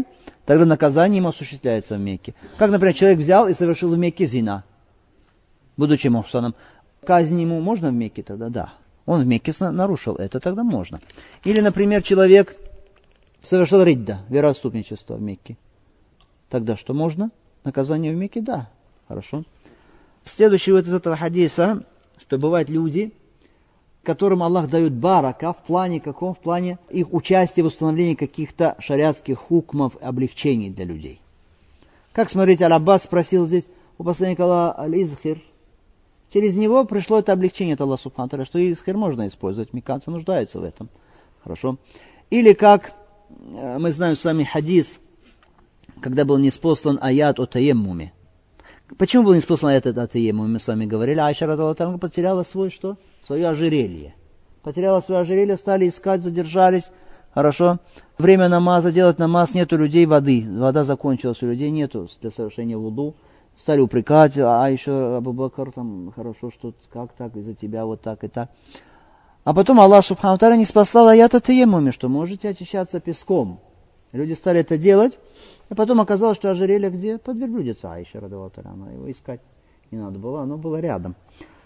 тогда наказание ему осуществляется в Мекке. Как, например, человек взял и совершил в Мекке зина, будучи мухсаном. Казнь ему можно в Мекке тогда? Да. Он в Мекке нарушил это, тогда можно. Или, например, человек совершил ридда, вероотступничество в Мекке. Тогда что можно? Наказание в Мекке? Да. Хорошо. Следующий вот из этого хадиса, что бывают люди, которым Аллах дает барака в плане каком? В плане их участия в установлении каких-то шариатских хукмов, облегчений для людей. Как, смотрите, Аль-Аббас спросил здесь у посланника Аллаха Аль-Изхир. Через него пришло это облегчение от Аллаха Субхану ва Тааля, что Изхир можно использовать, мекканцы нуждаются в этом. Хорошо. Или как мы знаем с вами хадис, когда был ниспослан аят о таеммуме. Почему был ниспослан аят о таеммуме, мы с вами говорили, Айша радхиаллаху анха потеряла свой что? Свое ожерелье. Потеряла свое ожерелье, стали искать, задержались. Хорошо. Время намаза, делать намаз, нету людей воды. Вода закончилась, у людей нету для совершения вуду. Стали упрекать, а еще Абу Бакр, там, хорошо, что как так, из-за тебя вот так и так. А потом Аллах Субхану ва Тааля не спасал аят о таеммуме, что можете очищаться песком. Люди стали это делать, и потом оказалось, что ожерелье где? Под верблюдица Айша радхиаллаху анха. Его искать не надо было, оно было рядом.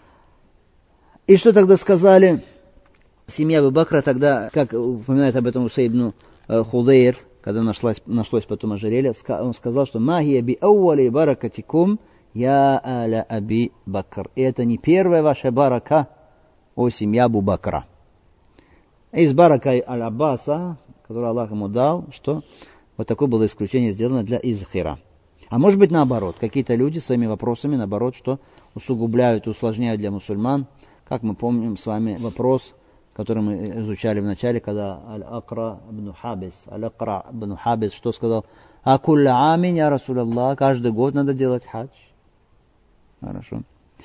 И что тогда сказали семья Абу Бакра тогда, как упоминает об этом Усайд ибн Худейр, когда нашлось, нашлось потом ожерелье, он сказал, что «Махия би ауали баракатикум я аля Аби Бакр». И это не первая ваша барака, о семья Абу Бакра. Из барака Аль-Аббаса, который Аллах ему дал, что вот такое было исключение сделано для Изхира. А может быть наоборот, какие-то люди своими вопросами, наоборот, что усугубляют, усложняют для мусульман, как мы помним с вами вопрос, который мы изучали в начале, когда Аль-Акра ибн Хабис, Аль-Акра ибн Хабис, что сказал? «Акулля амин, я Расулаллах, каждый год надо делать хадж». Хорошо.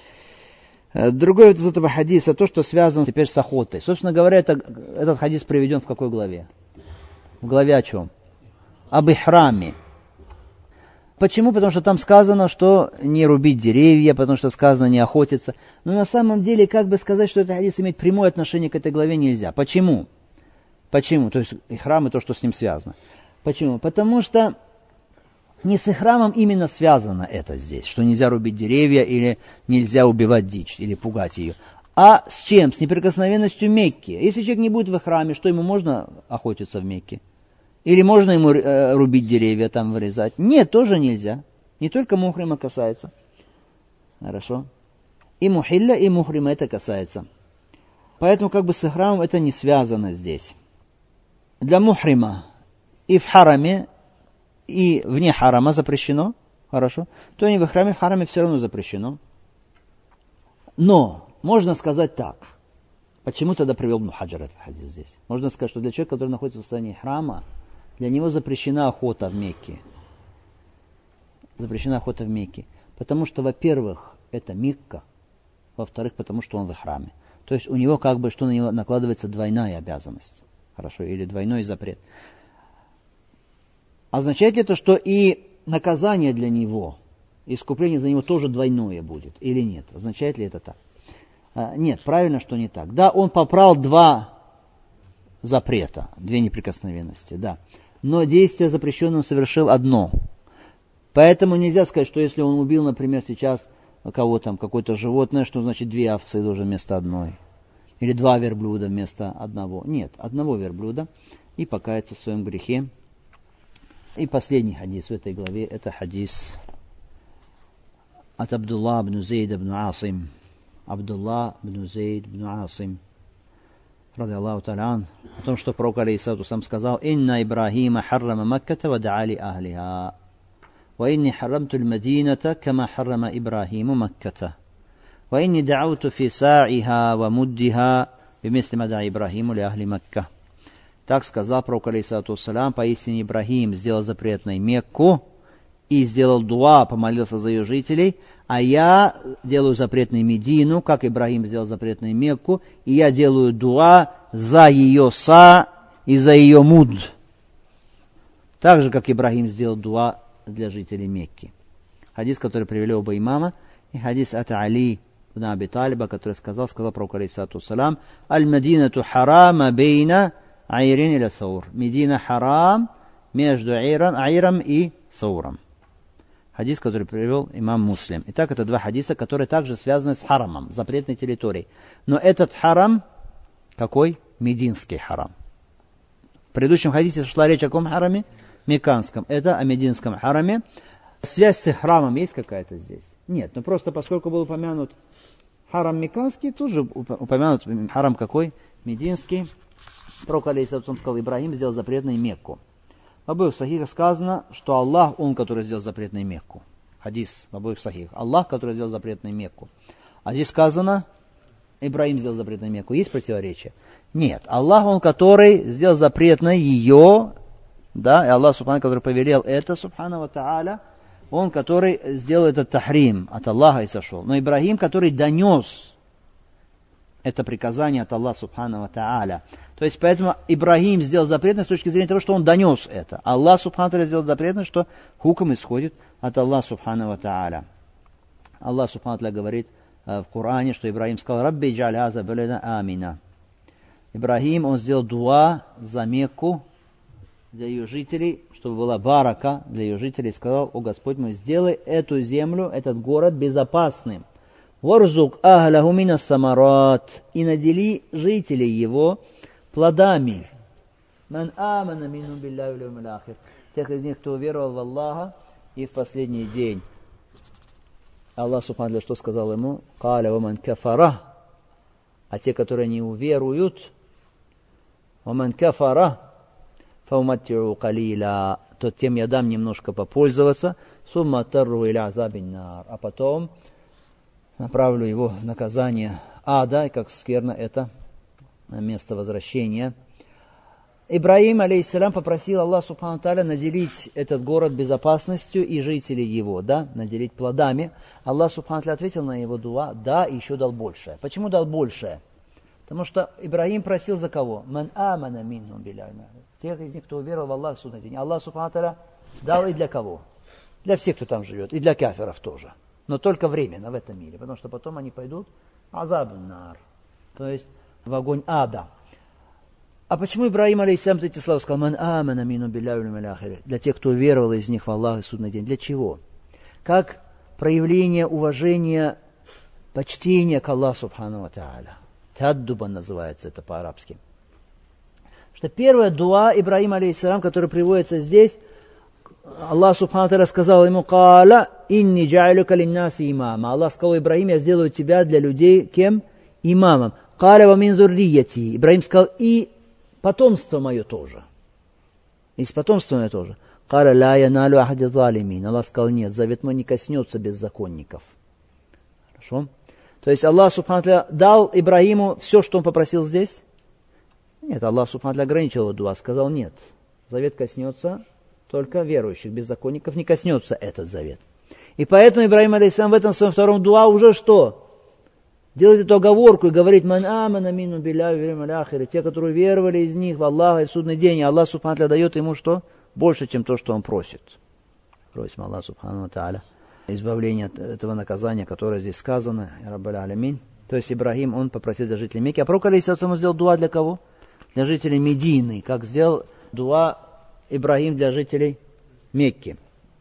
Другой вот из этого хадиса, то, что связано теперь с охотой. Собственно говоря, это, этот хадис приведен в какой главе? В главе о чем? Об ихраме. Почему? Потому что там сказано, что не рубить деревья, потому что сказано не охотиться. Но на самом деле, как бы сказать, что этот хадис имеет прямое отношение к этой главе, нельзя. Почему? Почему? То есть ихрам и то, что с ним связано. Почему? Потому что не с ихрамом именно связано это здесь, что нельзя рубить деревья или нельзя убивать дичь или пугать ее. А с чем? С неприкосновенностью Мекки. Если человек не будет в ихраме, что ему можно охотиться в Мекке? Или можно ему э, рубить деревья, там вырезать? Нет, тоже нельзя. Не только мухрима касается. Хорошо. И мухилля, и мухрима это касается. Поэтому как бы с ихрамом это не связано здесь. Для мухрима и в хараме, и вне харама запрещено. Хорошо. То не в ихраме, в хараме все равно запрещено. Но можно сказать так. Почему тогда привел Ибн Хаджар этот хадис здесь? Можно сказать, что для человека, который находится в состоянии храма, для него запрещена охота в Мекке. Запрещена охота в Мекке. Потому что, во-первых, это Мекка. Во-вторых, потому что он в храме. То есть у него как бы, что на него накладывается двойная обязанность. Хорошо, или двойной запрет. Означает ли это, что и наказание для него, искупление за него тоже двойное будет? Или нет? Означает ли это так? А, нет, правильно, что не так. Да, он попрал два запрета, две неприкосновенности, да. Но действие запрещенное он совершил одно. Поэтому нельзя сказать, что если он убил, например, сейчас кого там, какое-то животное, что значит две овцы должен вместо одной. Или два верблюда вместо одного. Нет, одного верблюда и покаяться в своем грехе. И последний хадис в этой главе, это хадис от Абдулла ибн Зейд ибн Асим. Абдулла ибн Зейд ибн Асим, ради Аллаху та'аля, о том, что пророк алейхиссалату сам сказал: «Инна Ибрахима харрама Макката ва да'али ахлиха, ва инни харрамту л-Мадината, кама харрама Ибрахиму Макката, ва инни дa'ауту фи са'iха ва муддиха, бимисли ма да'a Ибрахиму ли ахли Макка». Так сказал пророк алейхиссалату вассалям: поистине Ибрахим сделал запретной Мекку и сделал дуа, помолился за ее жителей, а я делаю запретной Медину, как Ибрахим сделал запретной Мекку, и я делаю дуа за ее са и за ее муд. Так же, как Ибрахим сделал дуа для жителей Мекки. Хадис, который привели оба имама, и хадис от Али ибн Аби Талиба, который сказал, сказал пророк алейхиссалату вассалям: «Аль-Мадинату харама бейна айрин иля саур». Медина харам между Аиром, Аиром и Сауром. Хадис, который привел имам Муслим. Итак, это два хадиса, которые также связаны с харамом, запретной территорией. Но этот харам, какой? Мединский харам. В предыдущем хадисе шла речь о каком хараме? Мекканском. Это о мединском хараме. Связь с храмом есть какая-то здесь? Нет, но просто поскольку был упомянут харам мекканский, тут же упомянут харам какой? Мединский. Пророк алейхиссалям сказал, Ибрагим сделал запретной Мекку. В обоих сахихах сказано, что Аллах, Он, который сделал запретной Мекку. Хадис в обоих сахихах. Аллах, который сделал запретной Мекку. А здесь сказано, Ибрагим сделал запретной Мекку. Есть противоречие? Нет. Аллах, Он, который сделал запретной ее, да, и Аллах, субхану, который повелел это, субхану ва тааля, Он, который сделал этот тахрим, от Аллаха и сошел. Но Ибрагим, который донес это приказание от Аллаха, субхану ва тааля. То есть, поэтому Ибрагим сделал запретное с точки зрения того, что он донес это. Аллах, субхану ва тааля, сделал запретное, что хукм исходит от Аллаха, субхану ва тааля. Аллах, субхану ва тааля, говорит в Коране, что Ибрагим сказал, «Рабби джаль хаза балада амина». Ибрагим, он сделал дуа за Мекку, для ее жителей, чтобы была барака для ее жителей, сказал, о Господь мой, сделай эту землю, этот город безопасным. Варзук ахляху мина самарат, и надели жителей его плодами. Ман амана мину билляхи вал йаумил ахир. Тех из них, кто уверовал в Аллаха и в последний день. Аллах субхану что сказал ему? Каля ваман кафара. А те, которые не уверуют, ваман кафара, фауматтиру калила, то тем я дам немножко попользоваться, сумма тарру иля азабин нар, а потом направлю его в наказание ада, и как скверно это место возвращения. Ибрагим, алейхиссалям, попросил Аллах субхану тааля наделить этот город безопасностью и жителей его, да, наделить плодами. Аллах субхану тааля ответил на его дуа, да, и еще дал большее. Почему дал большее? Потому что Ибрагим просил за кого? Ман амана минхум билляхи. Тех из них, кто уверовал в Аллах в судный день. Аллах субхану тааля дал и для кого? Для всех, кто там живет, и для кафиров тоже. Но только временно в этом мире, потому что потом они пойдут азабун нар, то есть в огонь ада. А почему Ибрагим, алейхиссалям, эти слова сказал? Ман амана мину билляхи вал йаумил ахир. Для тех, кто уверовал из них в Аллах и судный день. Для чего? Как проявление уважения, почтения к Аллаху субхану ва тааля. Таддуба называется это по-арабски. Что первая дуа Ибрагима, алейхиссалям, которая приводится здесь, Аллах субхану тааля сказал ему, «Каля инни джа'алюка линнаси имама». Аллах сказал, Ибрагим, я сделаю тебя для людей кем? Имамом. «Каля ва мин зуррияти». Ибрагим сказал, и потомство мое тоже. И с потомством мое тоже. «Каля ла яналю ахади залимин». Аллах сказал, нет, завет мой не коснется беззаконников. Хорошо? То есть Аллах субхану тааля дал Ибрагиму все, что он попросил здесь? Нет, Аллах субхану тааля ограничил его дуа, сказал, нет, завет коснется только верующих, беззаконников не коснется этот завет. И поэтому Ибрагим, алейхиссалям, в этом своем втором дуа уже что? Делает эту оговорку и говорит, «Ман амана мину билляхи вал йаумил ахир». Те, которые веровали из них в Аллаха и в судный день, и Аллах субхану тааля дает ему что? Больше, чем то, что он просит. Просим Аллах субхану тааля избавление от этого наказания, которое здесь сказано, Раббаль алямин. То есть Ибрагим, он попросил для жителей Мекки. А пророк, алейхиссалям, сделал дуа для кого? Для жителей Медины, как сделал дуа Ибрагим для жителей Мекки.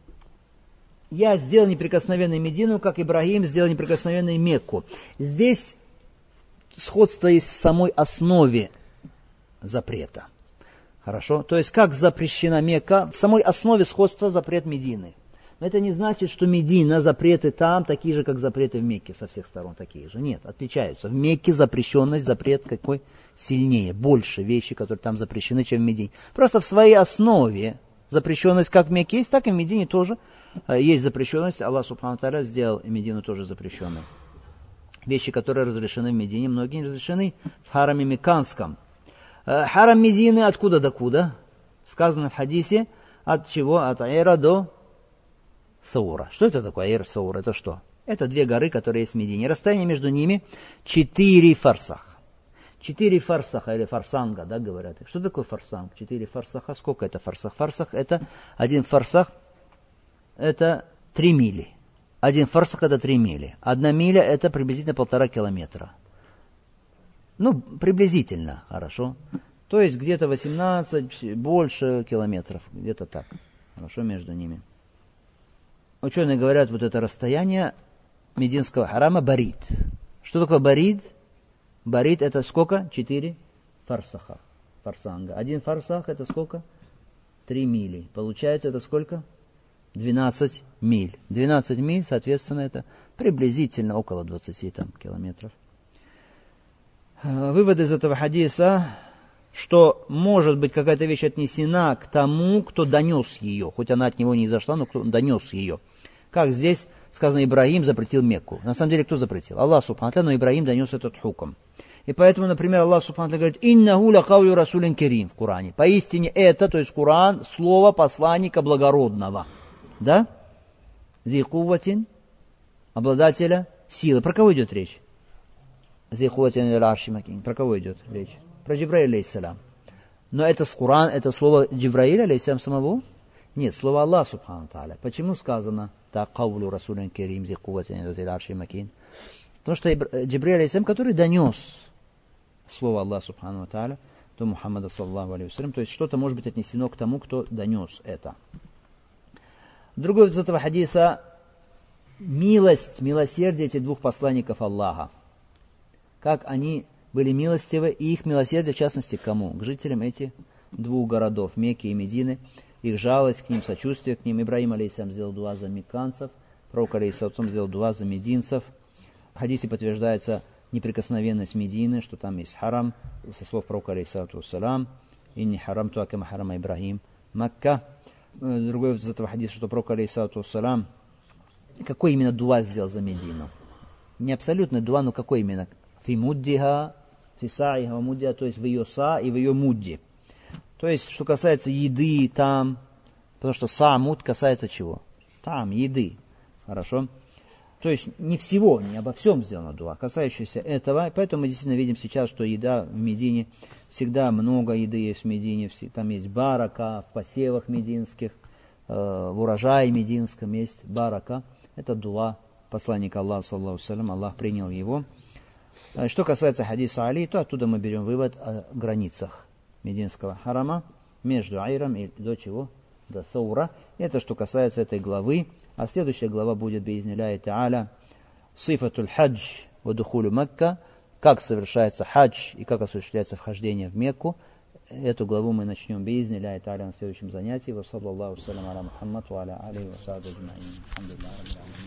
Я сделал неприкосновенной Медину, как Ибрагим сделал неприкосновенной Мекку. Здесь сходство есть в самой основе запрета. Хорошо? То есть, как запрещена Мекка, в самой основе сходства запрет Медины. Но это не значит, что Медина, запреты там такие же, как запреты в Мекке, со всех сторон такие же. Нет, отличаются. В Мекке запрещенность, запрет какой сильнее, больше вещи, которые там запрещены, чем в Медине. Просто в своей основе запрещенность как в Мекке есть, так и в Медине тоже есть запрещенность. Аллах субхану тааля сделал и Медину тоже запрещенной. Вещи, которые разрешены в Медине, многие не разрешены в хараме мекканском. Харам Медины откуда до куда? Сказано в хадисе, от чего? От Аира до Саура. Что это такое Аир, Саур? Это что? Это две горы, которые есть в Медине. Расстояние между ними четыре фарсаха. Четыре фарсаха или фарсанга, да, говорят. Что такое фарсанг? Четыре фарсаха. Сколько это фарсах? Фарсах это один фарсах, это три мили. Один фарсах это три мили. Одна миля это приблизительно полтора километра. Ну, приблизительно, хорошо. То есть где-то восемнадцать, больше километров, где-то так. Хорошо, между ними. Ученые говорят, вот это расстояние Мединского харама барид. Что такое барид? Барид это сколько? Четыре фарсаха. Фарсанга. Один фарсах это сколько? Три мили. Получается это сколько? Двенадцать миль. Двенадцать миль, соответственно, это приблизительно около двадцати там, километров. Вывод из этого хадиса, что может быть какая-то вещь отнесена к тому, кто донес ее, хоть она от него не изошла, но кто донес ее. Как здесь сказано, Ибрагим запретил Мекку. На самом деле, кто запретил? Аллах субхану ва тааля, но Ибрагим донес этот хукм. И поэтому, например, Аллах субхану ва тааля говорит, «Иннаху ла каулю расулин керим» в Коране. Поистине это, то есть Коран, слово посланника благородного. Да? Зи кувватин, обладателя силы. Про кого идет речь? Зи кувватин аль арши макин. Про кого идет речь? Про Джибраиля алейхиссалям. Но это с Коран, это слово Джибраиля алейхиссалям самого? Нет, слово Аллах субхану ва тааля. Почему сказано так каулю расулин керим зи кувватин аль арши макин? Потому что Джибраиль алейхиссалям, который донес слово Аллах субхану ва тааля до Мухаммада саллаллаху алейхи вассалям, то есть что-то может быть отнесено к тому, кто донес это. Другой из этого хадиса – милость, милосердие этих двух посланников Аллаха. Как они были милостивы, и их милосердие, в частности, к кому? К жителям этих двух городов, Мекки и Медины. Их жалость к ним, сочувствие к ним. Ибрагим алейхиссалям сделал дуа за мекканцев, пророк алейхиссалям сделал дуа за мединцев. В хадисе подтверждается неприкосновенность Медины, что там есть харам, со слов пророка алейхиссалям, «Инни харам туакама харама Ибрагим Макка». Другой из этого хадиса, что пророк алейхиссалям, какой именно дуа сделал за Медину? Не абсолютно дуа, но какой именно? Фи муддиха, фи саиха муддиха, то есть в ее са и в ее мудди. То есть, что касается еды там, потому что са, муд касается чего? Там, еды. Хорошо? То есть, не всего, не обо всем сделано дуа, касающееся этого. Поэтому мы действительно видим сейчас, что еда в Медине, всегда много еды есть в Медине, там есть барака, в посевах мединских, в урожае мединском есть барака. Это дуа посланника Аллаха, саллаллаху алейхи ва саллям, Аллах принял его. Что касается хадиса Али, то оттуда мы берем вывод о границах Мединского харама, между Айром и до чего? До Саура. Это что касается этой главы. А следующая глава будет, биизнилляхи та'аля, сифатуль хадж ва духулю Мекка, как совершается хадж и как осуществляется вхождение в Мекку. Эту главу мы начнем, биизнилляхи та'аля, на следующем занятии. Ва саллаллаху салям аля Мухаммад ва аля алейхи ва сахбихи аджмаин. Алхамдулиллахи раббил аламин.